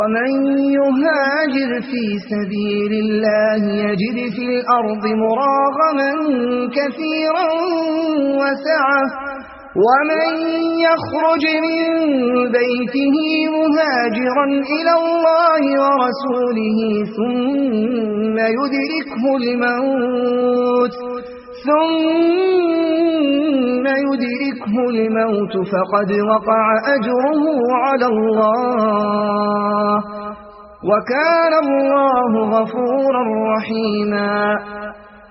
ومن يهاجر في سبيل الله يجد في الأرض مراغما كثيرا وسعة ومن يخرج من بيته مهاجرا إلى الله ورسوله ثم يدركه الموت فقد وقع أجره على الله وكان الله غفورا رحيما